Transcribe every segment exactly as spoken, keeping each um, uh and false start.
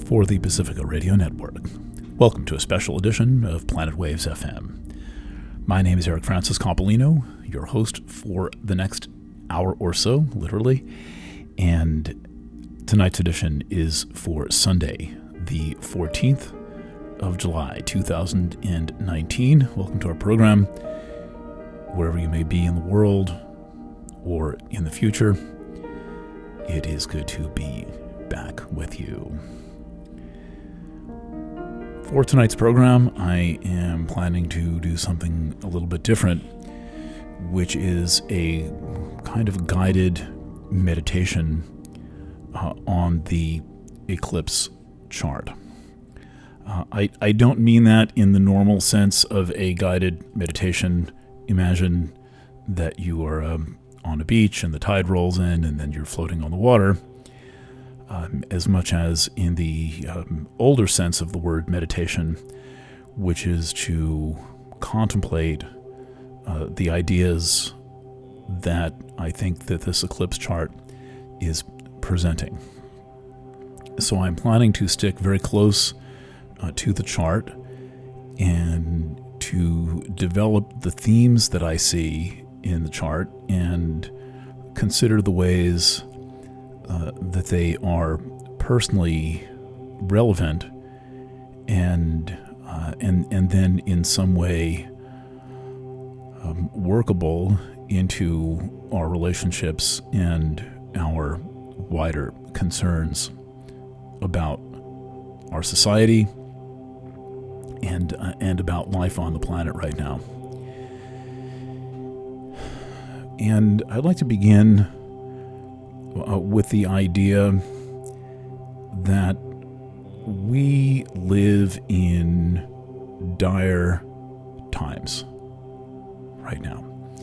for the Pacifica Radio Network. Welcome to a special edition of Planet Waves F M. My name is Eric Francis Coppolino, your host for the next hour or so, literally, and tonight's edition is for Sunday, the fourteenth of July, two thousand nineteen. Welcome to our program, wherever you may be in the world or in the future. It is good to be back with you. For tonight's program, I am planning to do something a little bit different, which is a kind of guided meditation uh, on the eclipse chart. Uh, I, I don't mean that in the normal sense of a guided meditation. Imagine that you are um, on a beach and the tide rolls in and then you're floating on the water, um, as much as in the um, older sense of the word meditation, which is to contemplate uh, the ideas that I think that this eclipse chart is presenting. So I'm planning to stick very close uh, to the chart and to develop the themes that I see in the chart and consider the ways uh, that they are personally relevant and uh, and and then in some way um, workable into our relationships and our wider concerns about our society and uh, and about life on the planet right now. And I'd like to begin uh, with the idea that we live in dire times right now.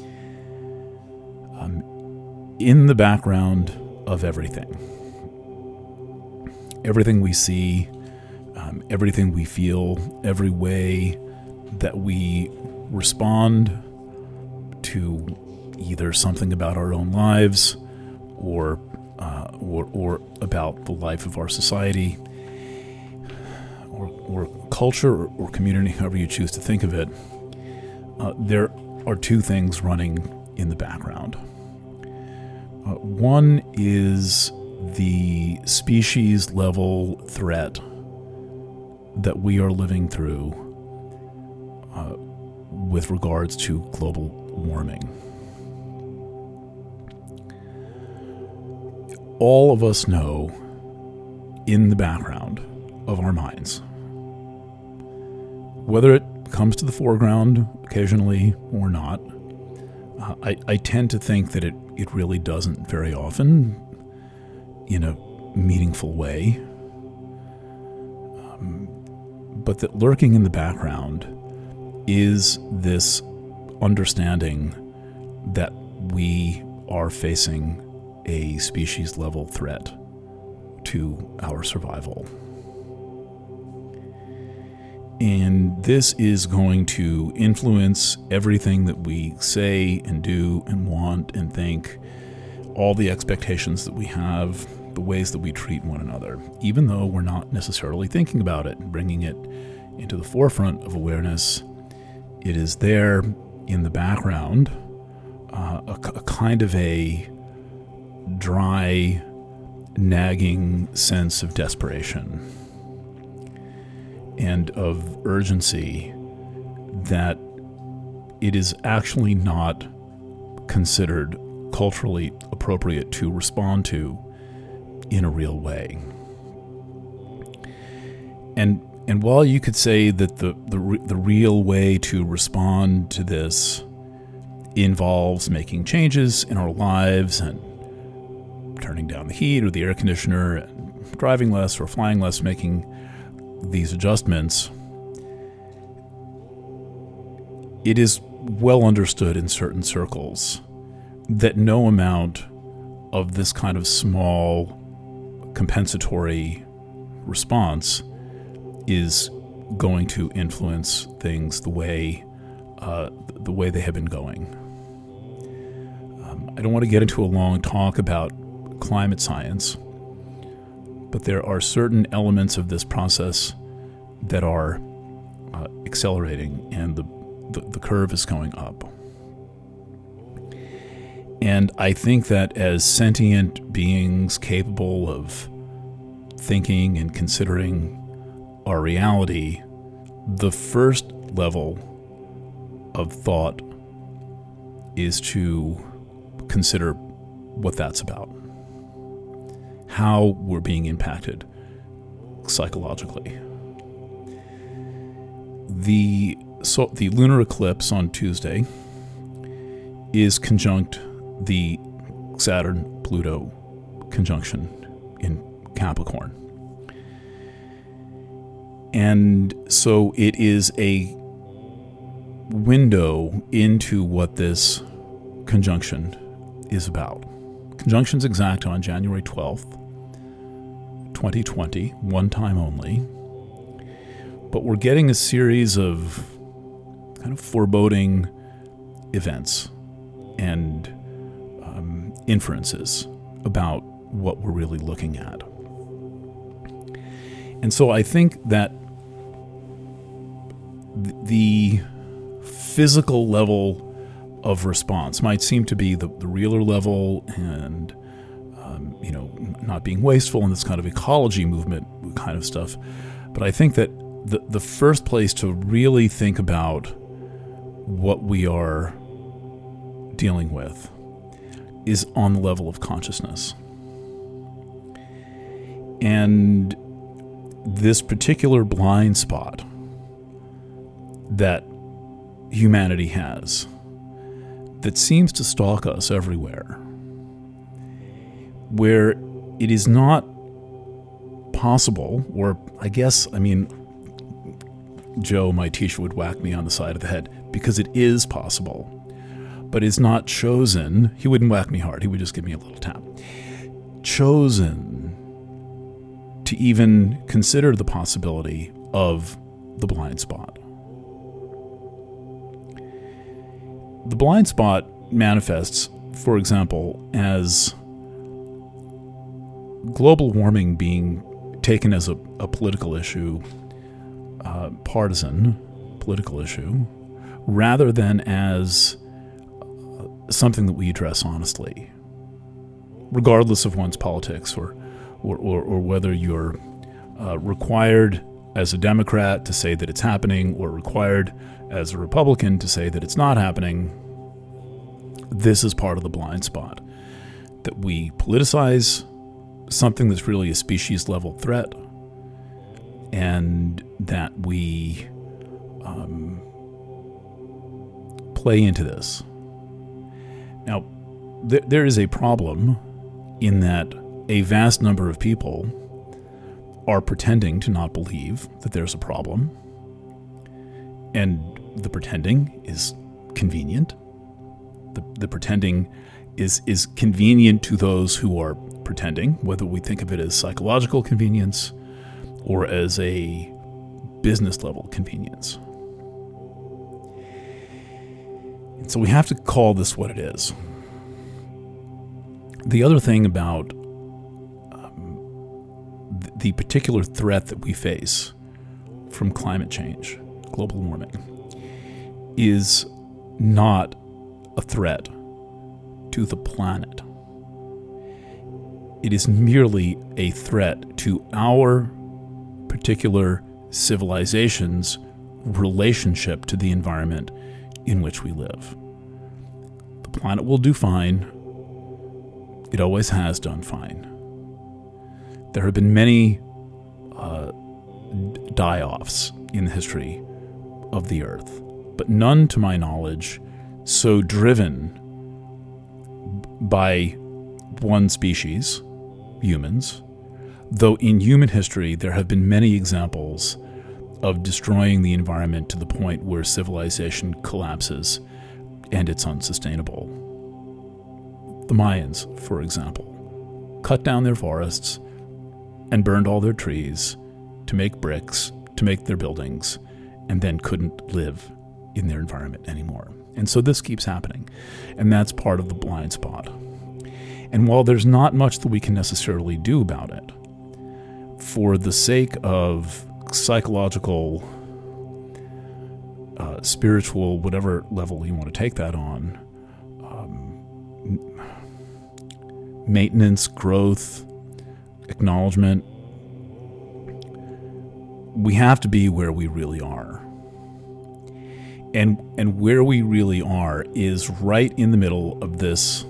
Um, in the background of everything, everything we see, um, everything we feel, every way that we respond to either something about our own lives or, uh, or or about the life of our society or, or culture or, or community, however you choose to think of it, uh, there are two things running in the background. Uh, one is the species level threat that we are living through uh, with regards to global warming. All of us know in the background of our minds, whether it comes to the foreground occasionally or not, uh, I, I tend to think that it, it really doesn't very often in a meaningful way, um, but that lurking in the background is this understanding that we are facing a species level threat to our survival. And this is going to influence everything that we say and do and want and think, all the expectations that we have, the ways that we treat one another, even though we're not necessarily thinking about it and bringing it into the forefront of awareness. It is there in the background, uh, a, a kind of a dry, nagging sense of desperation and of urgency that it is actually not considered culturally appropriate to respond to in a real way. And and while you could say that the the, the real way to respond to this involves making changes in our lives and turning down the heat or the air conditioner, and driving less or flying less, making these adjustments, it is well understood in certain circles that no amount of this kind of small compensatory response is going to influence things the way uh, the way they have been going. Um, I don't want to get into a long talk about climate science, but there are certain elements of this process that are uh, accelerating, and the, the, the curve is going up. And I think that as sentient beings capable of thinking and considering our reality, the first level of thought is to consider what that's about, how we're being impacted psychologically. The so the lunar eclipse on Tuesday is conjunct the Saturn-Pluto conjunction in Capricorn. And so it is a window into what this conjunction is about. Conjunction's exact on January twelfth, twenty twenty, one time only. But we're getting a series of kind of foreboding events and um, inferences about what we're really looking at. And so I think that th- the physical level of response might seem to be the, the realer level, and um, you know, not being wasteful and this kind of ecology movement kind of stuff. But I think that the the first place to really think about what we are dealing with is on the level of consciousness. And this particular blind spot that humanity has, that seems to stalk us everywhere, where it is not possible, or I guess, I mean, Joe, my teacher, would whack me on the side of the head, because it is possible, but it's not chosen. He wouldn't whack me hard. He would just give me a little tap. Chosen to even consider the possibility of the blind spot. The blind spot manifests, for example, as global warming being taken as a, a political issue, uh, partisan political issue, rather than as something that we address honestly, regardless of one's politics, or or, or, or whether you're uh, required as a Democrat to say that it's happening, or required as a Republican to say that it's not happening. This is part of the blind spot, that we politicize something that's really a species-level threat, and that we um, play into this. Now, th- there is a problem in that a vast number of people are pretending to not believe that there's a problem, and the pretending is convenient. The, the pretending is is convenient to those who are pretending, whether we think of it as psychological convenience or as a business level convenience. And so we have to call this what it is. The other thing about um, th- the particular threat that we face from climate change, global warming, is not a threat to the planet. It is merely a threat to our particular civilization's relationship to the environment in which we live. The planet will do fine. It always has done fine. There have been many uh, die-offs in the history of the Earth, but none, to my knowledge, so driven by one species, humans, though in human history there have been many examples of destroying the environment to the point where civilization collapses and it's unsustainable. The Mayans, for example, cut down their forests and burned all their trees to make bricks, to make their buildings, and then couldn't live in their environment anymore. And so this keeps happening, and that's part of the blind spot. And while there's not much that we can necessarily do about it, for the sake of psychological, uh, spiritual, whatever level you want to take that on, um, maintenance, growth, acknowledgement, we have to be where we really are. And and where we really are is right in the middle of this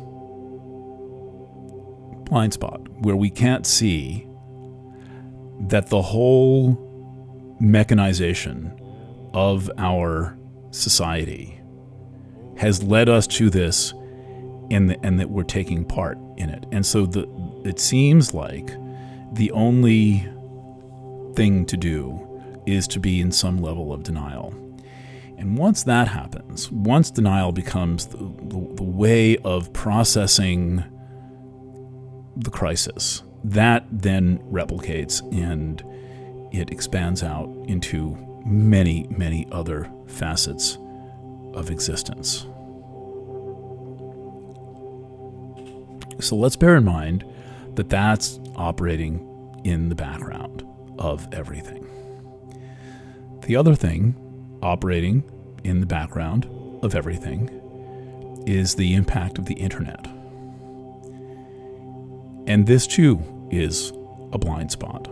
blind spot where we can't see that the whole mechanization of our society has led us to this, and, the, and that we're taking part in it. And so the it seems like the only thing to do is to be in some level of denial. And once that happens, once denial becomes the, the, the way of processing the crisis, that then replicates and it expands out into many, many other facets of existence. So let's bear in mind that that's operating in the background of everything. The other thing operating in the background of everything is the impact of the internet. And this too is a blind spot.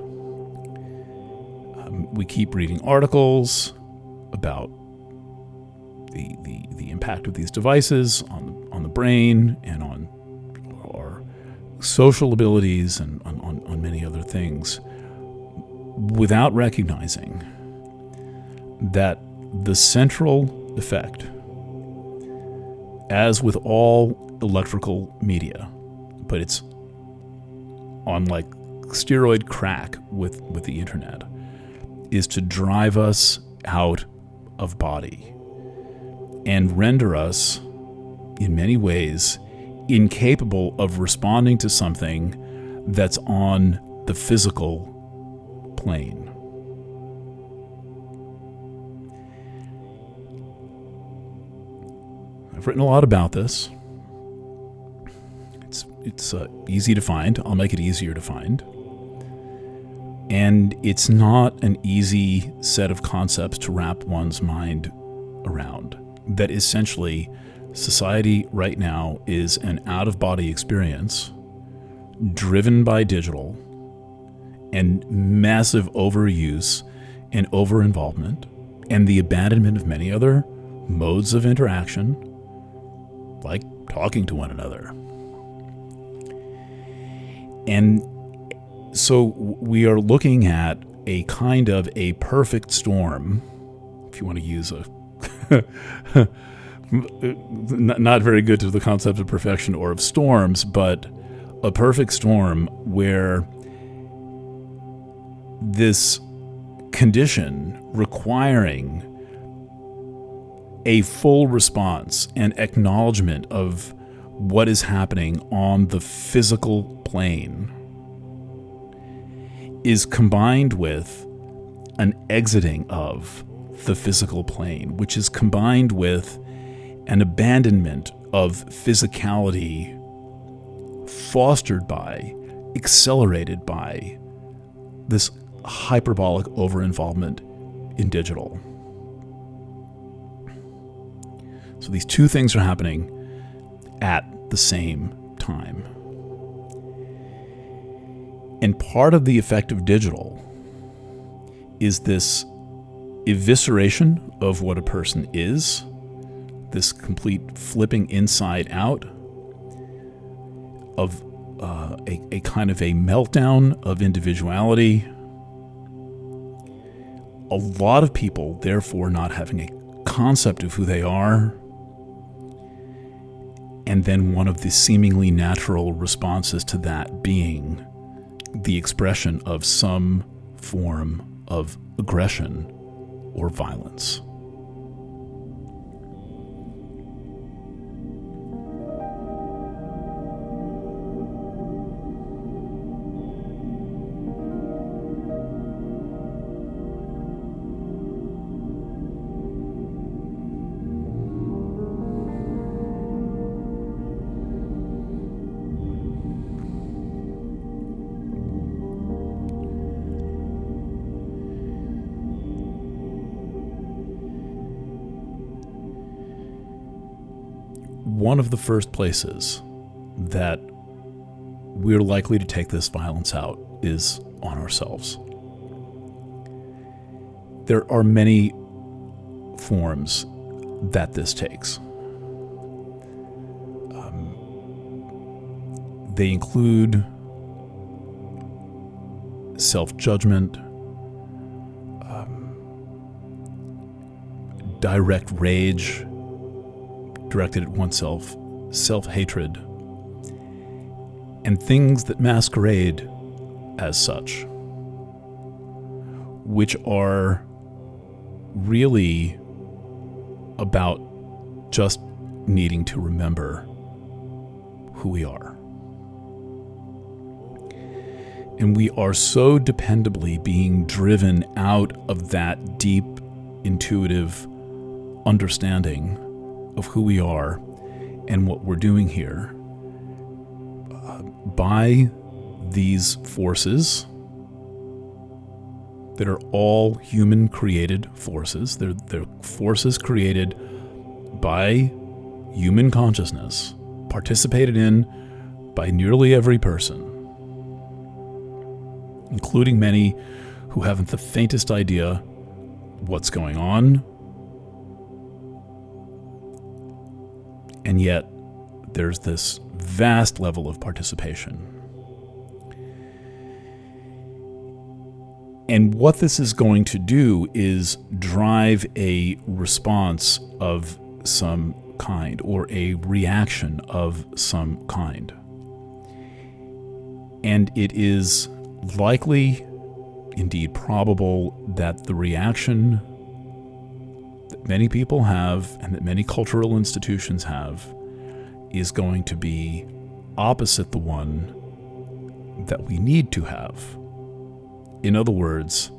Um, we keep reading articles about the, the the impact of these devices on on the brain and on our social abilities and on, on, on many other things, without recognizing that the central effect, as with all electrical media, but it's on like steroid crack with, with the internet, is to drive us out of body and render us, in many ways, incapable of responding to something that's on the physical plane. I've written a lot about this. It's it's uh, easy to find. I'll make it easier to find. And it's not an easy set of concepts to wrap one's mind around. That essentially, society right now is an out-of-body experience driven by digital and massive overuse and over-involvement and the abandonment of many other modes of interaction, like talking to one another. And so we are looking at a kind of a perfect storm, if you want to use a not very good to the concept of perfection or of storms, but a perfect storm where this condition requiring a full response and acknowledgement of what is happening on the physical plane is combined with an exiting of the physical plane, which is combined with an abandonment of physicality fostered by, accelerated by this hyperbolic over-involvement in digital. So these two things are happening at the same time. And part of the effect of digital is this evisceration of what a person is, this complete flipping inside out of uh, a, a kind of a meltdown of individuality. A lot of people, therefore, not having a concept of who they are. And then one of the seemingly natural responses to that being the expression of some form of aggression or violence. one of the first places that we're likely to take this violence out is on ourselves. There are many forms that this takes. Um, they include self-judgment, um, direct rage directed at oneself, self-hatred, and things that masquerade as such, which are really about just needing to remember who we are. And we are so dependably being driven out of that deep, intuitive understanding of who we are and what we're doing here uh, by these forces that are all human-created forces. They're, they're forces created by human consciousness, participated in by nearly every person, including many who haven't the faintest idea what's going on. And yet, there's this vast level of participation. And what this is going to do is drive a response of some kind, or a reaction of some kind. And it is likely, indeed probable, that the reaction that many people have and that many cultural institutions have is going to be opposite the one that we need to have. In other words,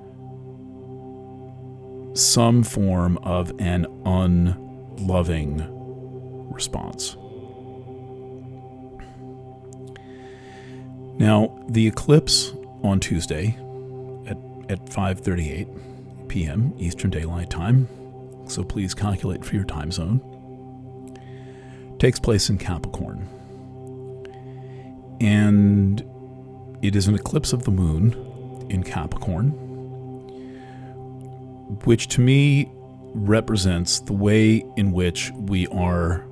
some form of an unloving response. Now, the eclipse on Tuesday at, at five thirty-eight p.m. Eastern Daylight Time, so please calculate for your time zone, takes place in Capricorn. And it is an eclipse of the moon in Capricorn, which to me represents the way in which we are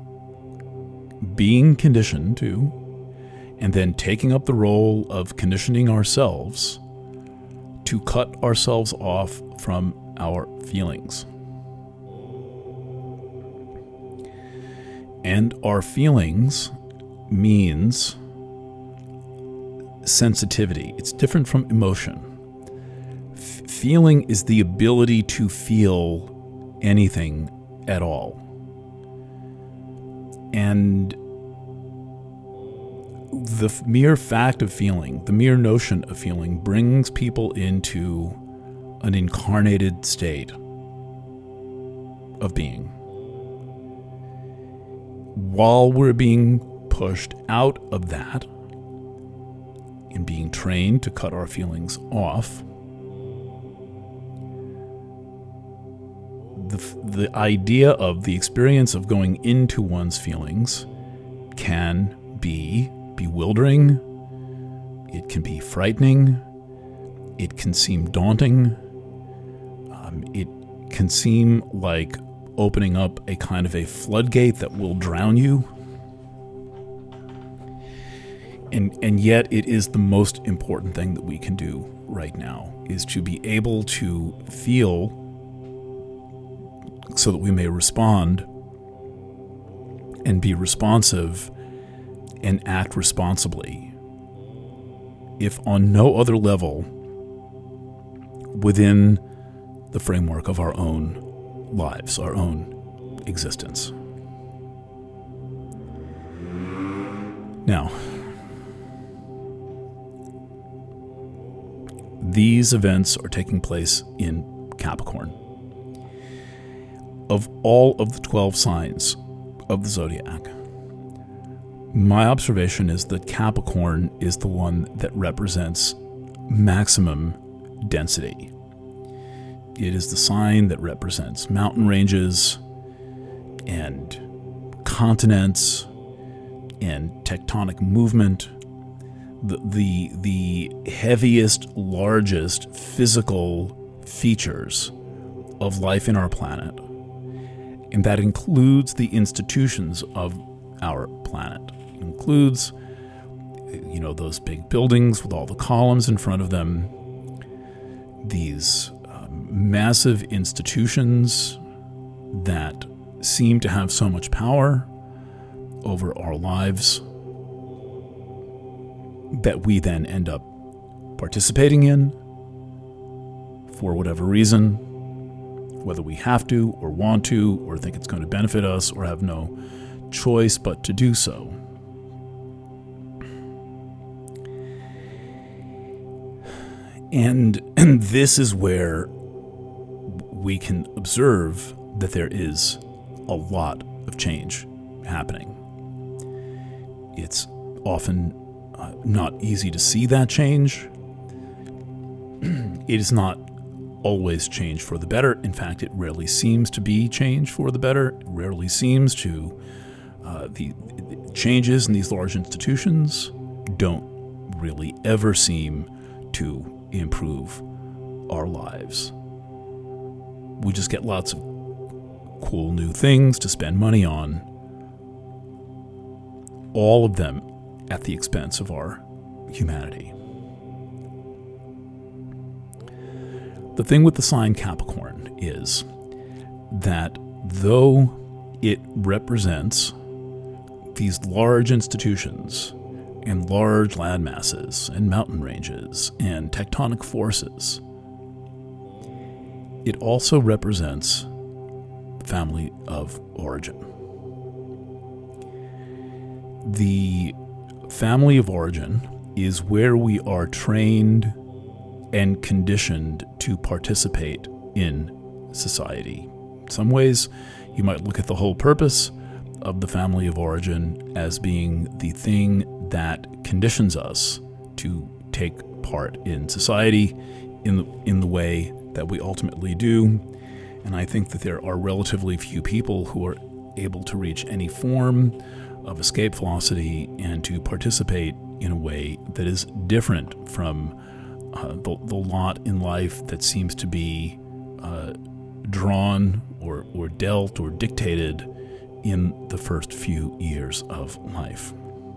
being conditioned to, and then taking up the role of conditioning ourselves to cut ourselves off from our feelings. And our feelings means sensitivity. It's different from emotion. F- feeling is the ability to feel anything at all. And the f- mere fact of feeling, the mere notion of feeling, brings people into an incarnated state of being. While we're being pushed out of that and being trained to cut our feelings off, the, the idea of the experience of going into one's feelings can be bewildering, it can be frightening, it can seem daunting, um, it can seem like opening up a kind of a floodgate that will drown you. And and yet it is the most important thing that we can do right now, is to be able to feel so that we may respond and be responsive and act responsibly, if on no other level within the framework of our own lives, our own existence. Now, these events are taking place in Capricorn. Of all of the twelve signs of the zodiac, my observation is that Capricorn is the one that represents maximum density. It is the sign that represents mountain ranges and continents and tectonic movement, the, the, the heaviest, largest physical features of life in our planet. And that includes the institutions of our planet. It includes, you know, those big buildings with all the columns in front of them, these um, massive institutions that seem to have so much power over our lives that we then end up participating in for whatever reason, whether we have to or want to or think it's going to benefit us or have no choice but to do so. And, and this is where we can observe that there is a lot of change happening. It's often uh, not easy to see that change. It is not always change for the better. In fact, it rarely seems to be change for the better. It rarely seems to, uh, the, the changes in these large institutions don't really ever seem to improve our lives. We just get lots of cool new things to spend money on, all of them at the expense of our humanity. The thing with the sign Capricorn is that though it represents these large institutions and large land masses and mountain ranges and tectonic forces, it also represents the family of origin. The family of origin is where we are trained and conditioned to participate in society. In some ways, you might look at the whole purpose of the family of origin as being the thing that conditions us to take part in society in the, in the way that we ultimately do. And I think that there are relatively few people who are able to reach any form of escape velocity and to participate in a way that is different from uh, the, the lot in life that seems to be uh, drawn or, or dealt or dictated in the first few years of life.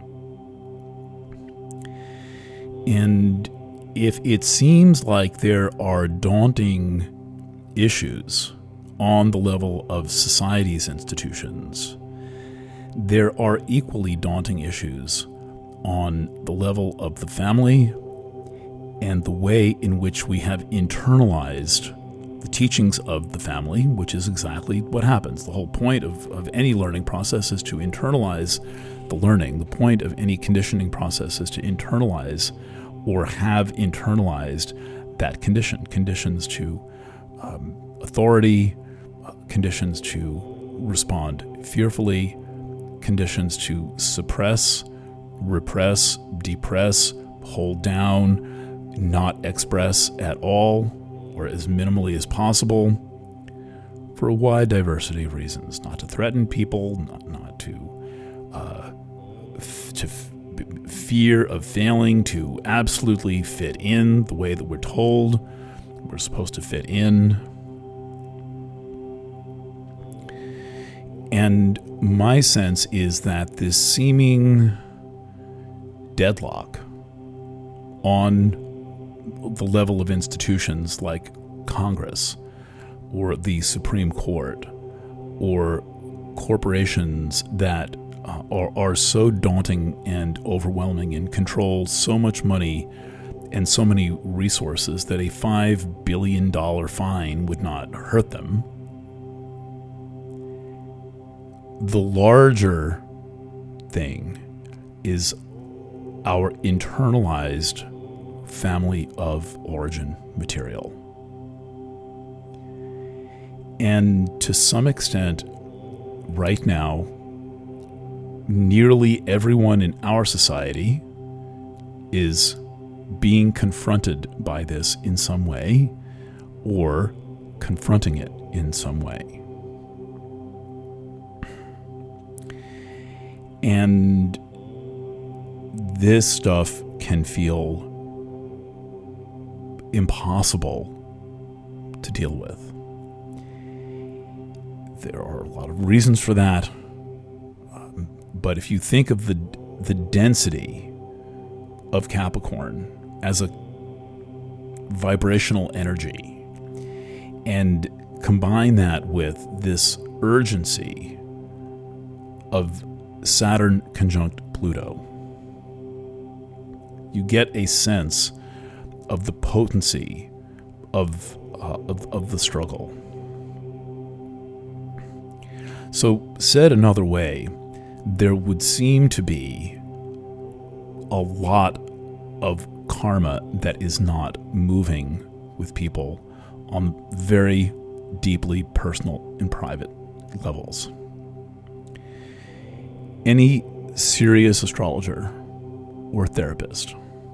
And if it seems like there are daunting issues on the level of society's institutions, there are equally daunting issues on the level of the family and the way in which we have internalized the teachings of the family, which is exactly what happens. The whole point of, of any learning process is to internalize the learning. The point of any conditioning process is to internalize or have internalized that condition. Conditions to um, authority, uh, conditions to respond fearfully, conditions to suppress, repress, depress, hold down, not express at all, or as minimally as possible, for a wide diversity of reasons. Not to threaten people, not, not to, uh, f- to f- fear of failing to absolutely fit in the way that we're told we're supposed to fit in. And my sense is that this seeming deadlock on the level of institutions like Congress or the Supreme Court or corporations that uh, are, are so daunting and overwhelming and control so much money and so many resources that a five billion dollars fine would not hurt them. The larger thing is our internalized family of origin material. And to some extent, right now, nearly everyone in our society is being confronted by this in some way or confronting it in some way. And this stuff can feel impossible to deal with. There are a lot of reasons for that, um, but if you think of the the density of Capricorn as a vibrational energy and combine that with this urgency of Saturn conjunct Pluto, you get a sense of the potency of, uh, of, of the struggle. So, said another way, there would seem to be a lot of karma that is not moving with people on very deeply personal and private levels. Any serious astrologer or therapist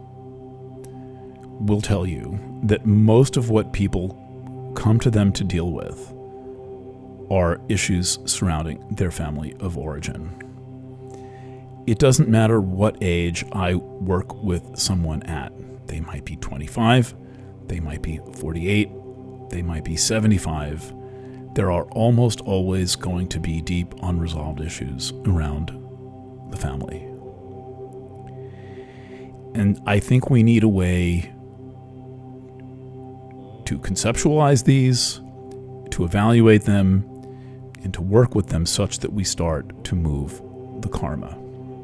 will tell you that most of what people come to them to deal with are issues surrounding their family of origin. It doesn't matter what age I work with someone at. They might be twenty-five, they might be forty-eight, they might be seventy-five. There are almost always going to be deep unresolved issues around the family. And I think we need a way to conceptualize these, to evaluate them, and to work with them such that we start to move the karma.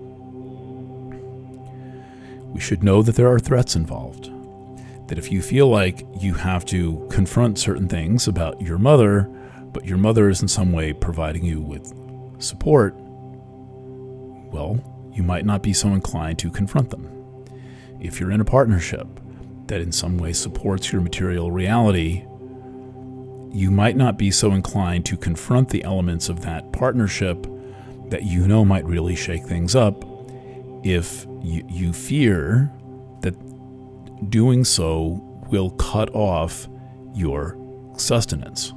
We should know that there are threats involved. That if you feel like you have to confront certain things about your mother, but your mother is in some way providing you with support, well, you might not be so inclined to confront them. If you're in a partnership that in some way supports your material reality, you might not be so inclined to confront the elements of that partnership that you know might really shake things up if you, you fear that doing so will cut off your sustenance.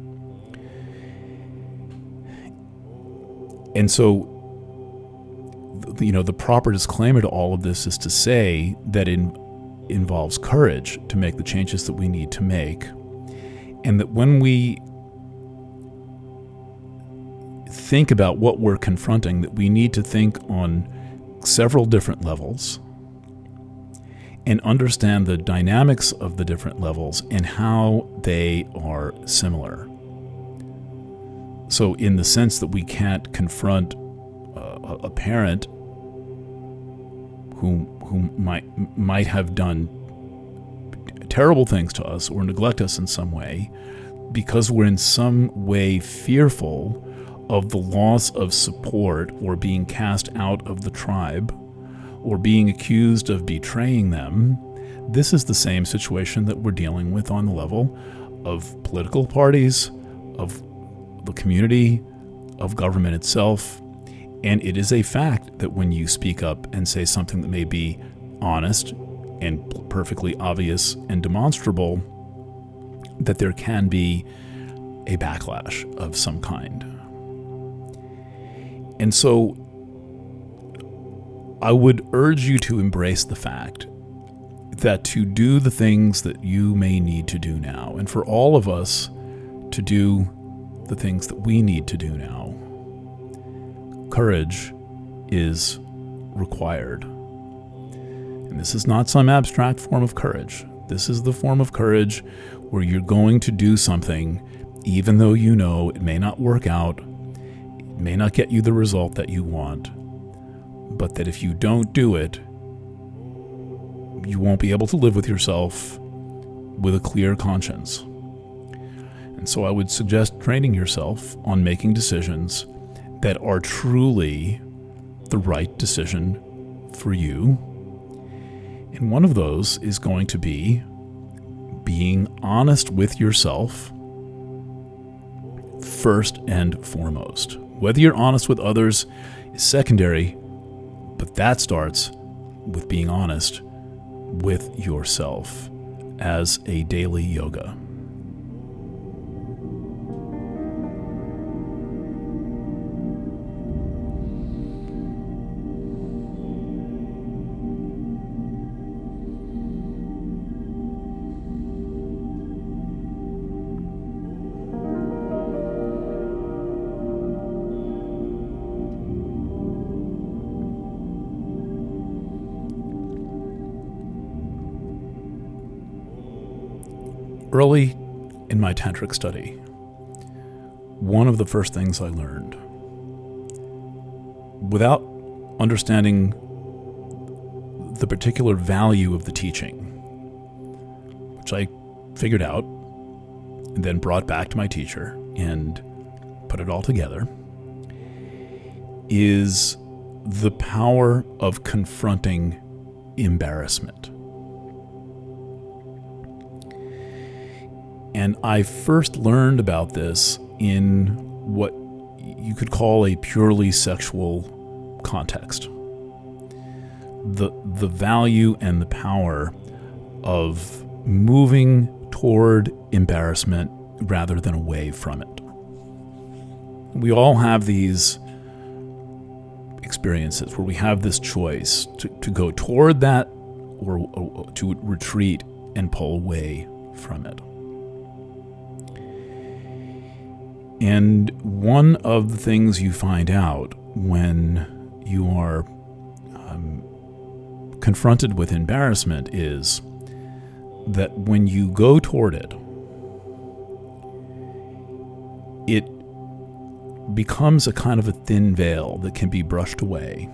And so, you know, the proper disclaimer to all of this is to say that it involves courage to make the changes that we need to make. And that when we think about what we're confronting, that we need to think on several different levels and understand the dynamics of the different levels and how they are similar. So in the sense that we can't confront uh, a parent who who might might have done terrible things to us or neglect us in some way because we're in some way fearful of the loss of support or being cast out of the tribe or being accused of betraying them. This is the same situation that we're dealing with on the level of political parties, of the community, of government itself. And it is a fact that when you speak up and say something that may be honest and perfectly obvious and demonstrable, that there can be a backlash of some kind. And so I would urge you to embrace the fact that to do the things that you may need to do now, and for all of us to do the things that we need to do now, courage is required. And this is not some abstract form of courage. This is the form of courage where you're going to do something even though you know it may not work out, it may not get you the result that you want, but that if you don't do it, you won't be able to live with yourself with a clear conscience. And so I would suggest training yourself on making decisions that are truly the right decision for you. And one of those is going to be being honest with yourself first and foremost. Whether you're honest with others is secondary, but that starts with being honest with yourself as a daily yoga. Early in my tantric study, one of the first things I learned, without understanding the particular value of the teaching, which I figured out and then brought back to my teacher and put it all together, is the power of confronting embarrassment. And I first learned about this in what you could call a purely sexual context. The, the value and the power of moving toward embarrassment rather than away from it. We all have these experiences where we have this choice to, to go toward that or, or to retreat and pull away from it. And one of the things you find out when you are um, confronted with embarrassment is that when you go toward it, it becomes a kind of a thin veil that can be brushed away.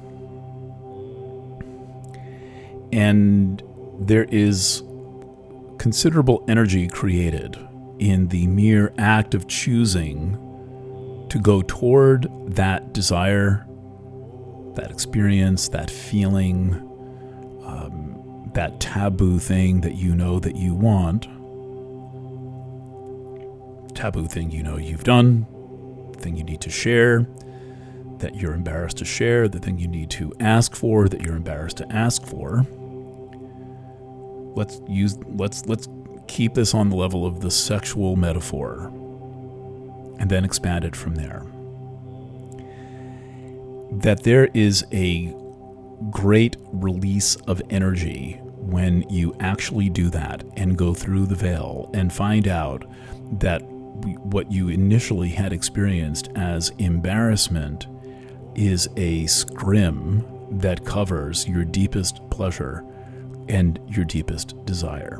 And there is considerable energy created in the mere act of choosing to go toward that desire, that experience, that feeling, um, that taboo thing that you know that you want, taboo thing you know you've done, thing you need to share, that you're embarrassed to share, the thing you need to ask for, that you're embarrassed to ask for. Let's use, let's, let's keep this on the level of the sexual metaphor and then expand it from there. That there is a great release of energy when you actually do that and go through the veil and find out that what you initially had experienced as embarrassment is a scrim that covers your deepest pleasure and your deepest desire.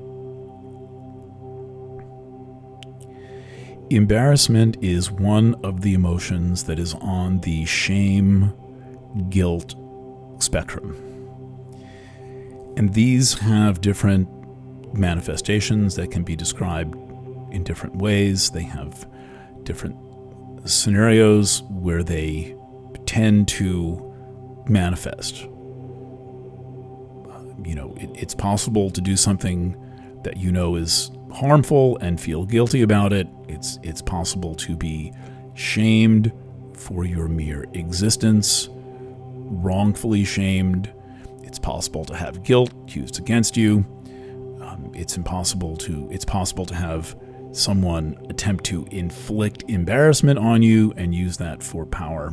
Embarrassment is one of the emotions that is on the shame-guilt spectrum. And these have different manifestations that can be described in different ways. They have different scenarios where they tend to manifest. You know, it, it's possible to do something that you know is harmful and feel guilty about it. It's it's possible to be shamed for your mere existence, wrongfully shamed. It's possible to have guilt used against you. Um, it's impossible to it's possible to have someone attempt to inflict embarrassment on you and use that for power.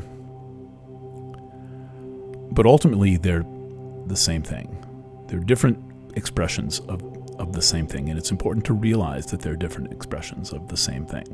But ultimately, they're the same thing. They're different expressions of of the same thing, and it's important to realize that they're different expressions of the same thing.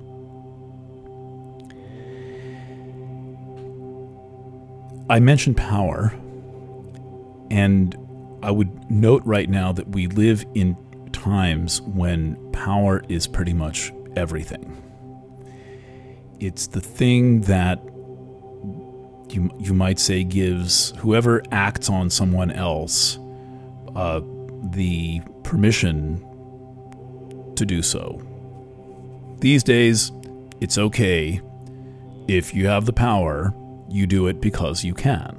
I mentioned power, and I would note right now that we live in times when power is pretty much everything. It's the thing that you you might say gives whoever acts on someone else uh, the permission to do so. These days, it's okay if you have the power, you do it because you can.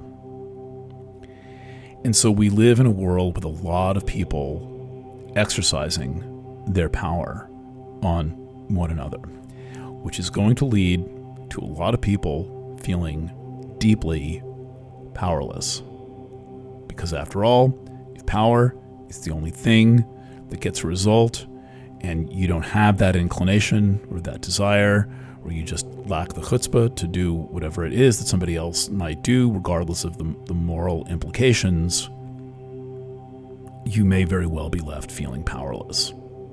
And so we live in a world with a lot of people exercising their power on one another, which is going to lead to a lot of people feeling deeply powerless. Because after all, if power is the only thing that gets a result, and you don't have that inclination or that desire, or you just lack the chutzpah to do whatever it is that somebody else might do, regardless of the, the moral implications, you may very well be left feeling powerless.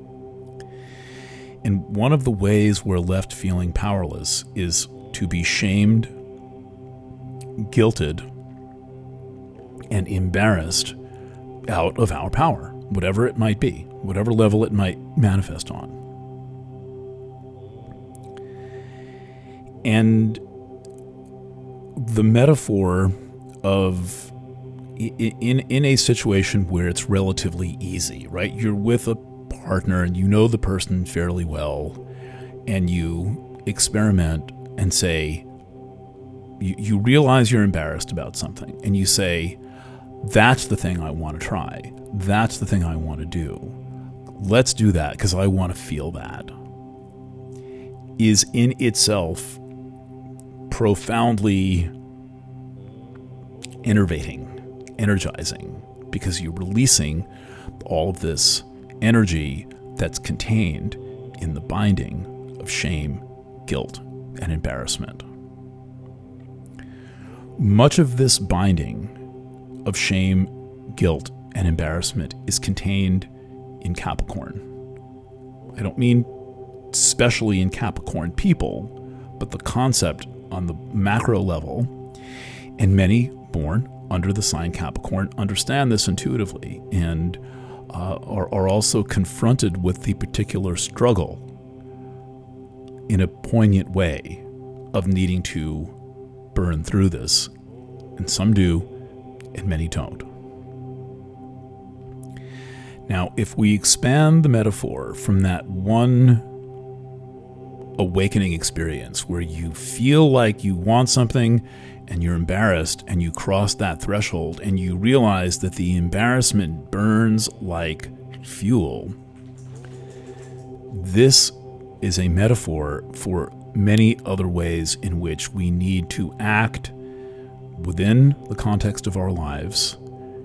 And one of the ways we're left feeling powerless is to be shamed, guilted, and embarrassed out of our power. whatever it might be, whatever level it might manifest on. And the metaphor of in in a situation where it's relatively easy, right? You're with a partner and you know the person fairly well, and you experiment and say, you, you realize you're embarrassed about something, and you say, that's the thing I want to try. That's the thing I want to do. Let's do that because I want to feel that. Is in itself profoundly enervating, energizing, because you're releasing all of this energy that's contained in the binding of shame, guilt, and embarrassment. Much of this binding of shame, guilt, and embarrassment is contained in Capricorn. I don't mean especially in Capricorn people, but the concept on the macro level, and many born under the sign Capricorn understand this intuitively and uh, are, are also confronted with the particular struggle in a poignant way of needing to burn through this. And some do, and many don't. Now, if we expand the metaphor from that one awakening experience where you feel like you want something and you're embarrassed, and you cross that threshold and you realize that the embarrassment burns like fuel, this is a metaphor for many other ways in which we need to act within the context of our lives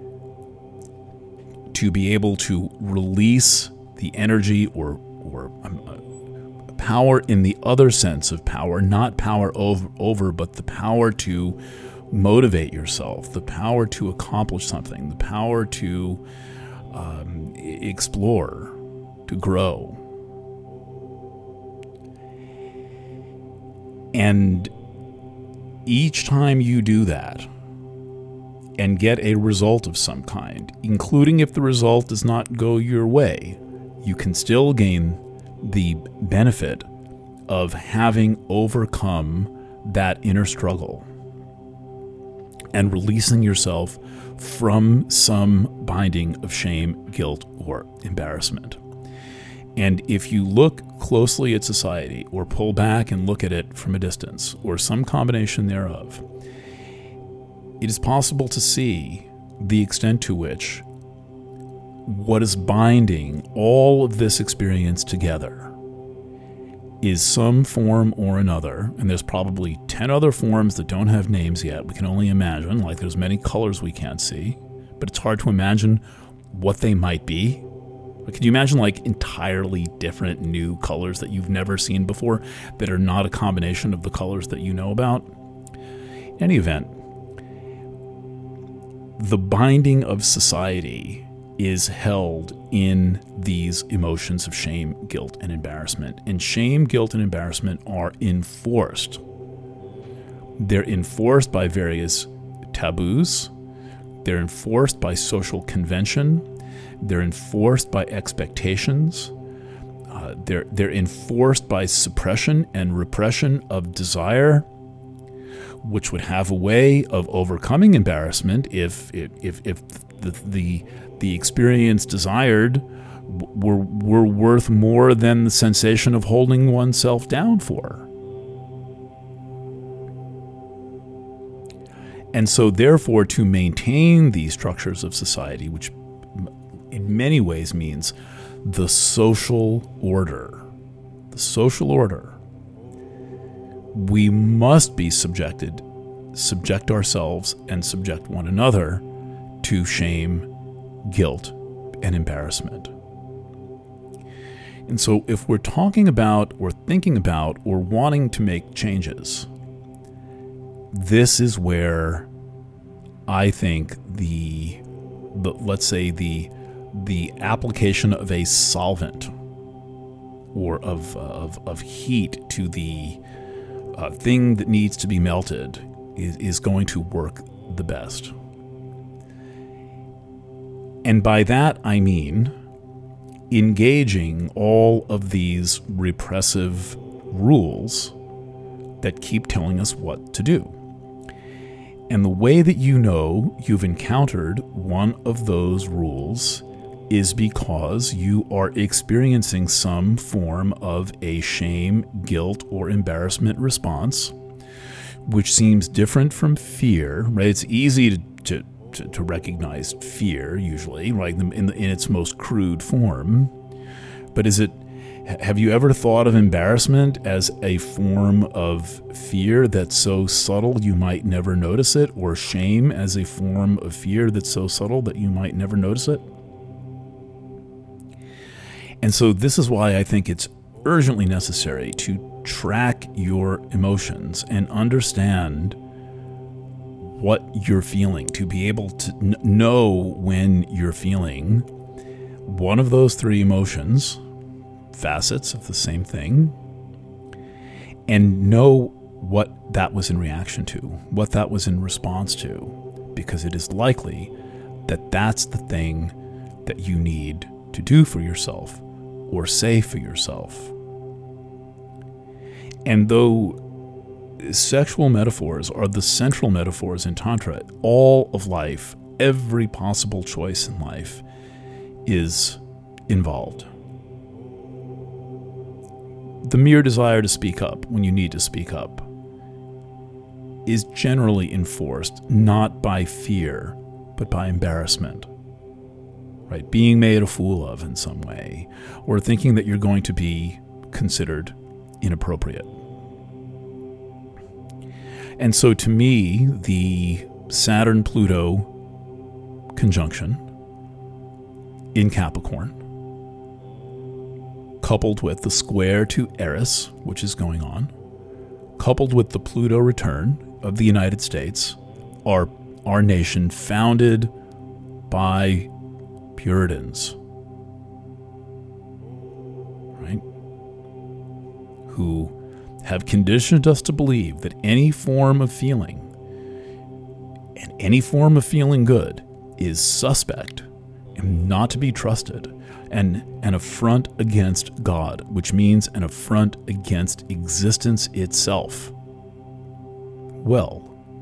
to be able to release the energy or or um, uh, power in the other sense of power, not power over, over, but the power to motivate yourself, the power to accomplish something, the power to um, explore, to grow. And each time you do that and get a result of some kind, including if the result does not go your way, you can still gain the benefit of having overcome that inner struggle and releasing yourself from some binding of shame, guilt, or embarrassment. And if you look closely at society, or pull back and look at it from a distance, or some combination thereof, it is possible to see the extent to which what is binding all of this experience together is some form or another, and there's probably ten other forms that don't have names yet. We can only imagine, like there's many colors we can't see, but it's hard to imagine what they might be. But can you imagine like entirely different new colors that you've never seen before that are not a combination of the colors that you know about? In any event, the binding of society is held in these emotions of shame, guilt, and embarrassment. And shame, guilt, and embarrassment are enforced. They're enforced by various taboos. They're enforced by social convention. They're enforced by expectations. Uh, they're they're enforced by suppression and repression of desire, which would have a way of overcoming embarrassment if if if, if the, the the experience desired were were worth more than the sensation of holding oneself down for. And so therefore, to maintain these structures of society, which in many ways means the social order, the social order, we must be subjected, subject ourselves and subject one another to shame, guilt, and embarrassment. And so if we're talking about or thinking about or wanting to make changes, this is where I think the, the let's say the the application of a solvent or of of, of heat to the uh, thing that needs to be melted is, is going to work the best. And by that, I mean engaging all of these repressive rules that keep telling us what to do. And the way that you know you've encountered one of those rules is because you are experiencing some form of a shame, guilt, or embarrassment response, which seems different from fear, right? It's easy to to, to, to recognize fear, usually, right, in, in, in its most crude form. But is it, have you ever thought of embarrassment as a form of fear that's so subtle you might never notice it, or shame as a form of fear that's so subtle that you might never notice it? And so this is why I think it's urgently necessary to track your emotions and understand what you're feeling, to be able to n- know when you're feeling one of those three emotions, facets of the same thing, and know what that was in reaction to, what that was in response to, because it is likely that that's the thing that you need to do for yourself or say for yourself. And though sexual metaphors are the central metaphors in Tantra, all of life, every possible choice in life is involved. The mere desire to speak up when you need to speak up is generally enforced not by fear, but by embarrassment. Right? Being made a fool of in some way, or thinking that you're going to be considered inappropriate. And so to me, the Saturn-Pluto conjunction in Capricorn, coupled with the square to Eris, which is going on, coupled with the Pluto return of the United States, our, our nation founded by Puritans, right, who have conditioned us to believe that any form of feeling and any form of feeling good is suspect and not to be trusted, and an affront against God, which means an affront against existence itself. Well,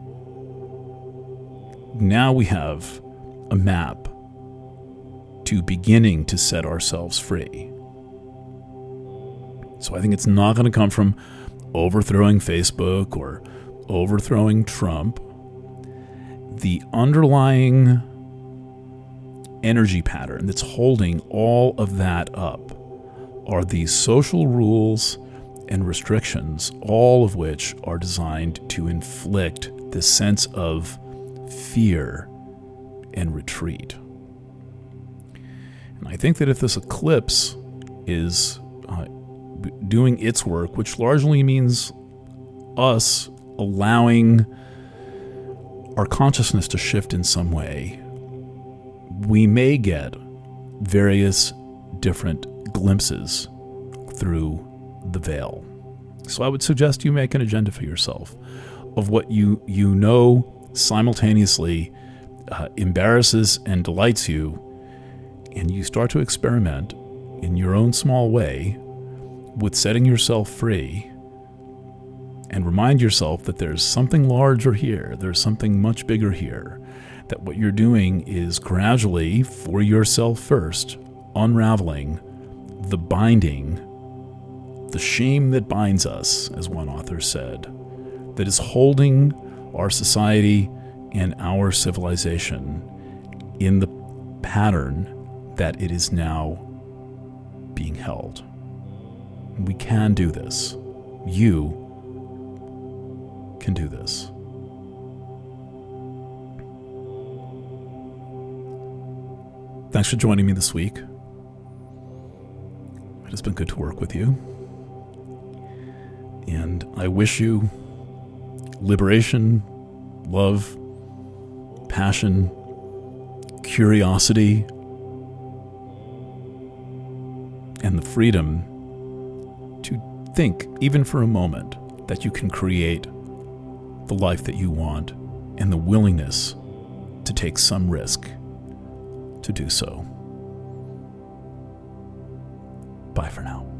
now we have a map to beginning to set ourselves free. So I think it's not going to come from overthrowing Facebook or overthrowing Trump. The underlying energy pattern that's holding all of that up are these social rules and restrictions, all of which are designed to inflict this sense of fear and retreat. And I think that if this eclipse is uh, doing its work, which largely means us allowing our consciousness to shift in some way, we may get various different glimpses through the veil. So I would suggest you make an agenda for yourself of what you, you know simultaneously uh, embarrasses and delights you, and you start to experiment in your own small way with setting yourself free, and remind yourself that there's something larger here, there's something much bigger here, that what you're doing is gradually, for yourself first, unraveling the binding, the shame that binds us, as one author said, that is holding our society and our civilization in the pattern that it is now being held. We can do this. You can do this. Thanks for joining me this week. It has been good to work with you. And I wish you liberation, love, passion, curiosity, and the freedom to think, even for a moment, that you can create the life that you want, and the willingness to take some risk to do so. Bye for now.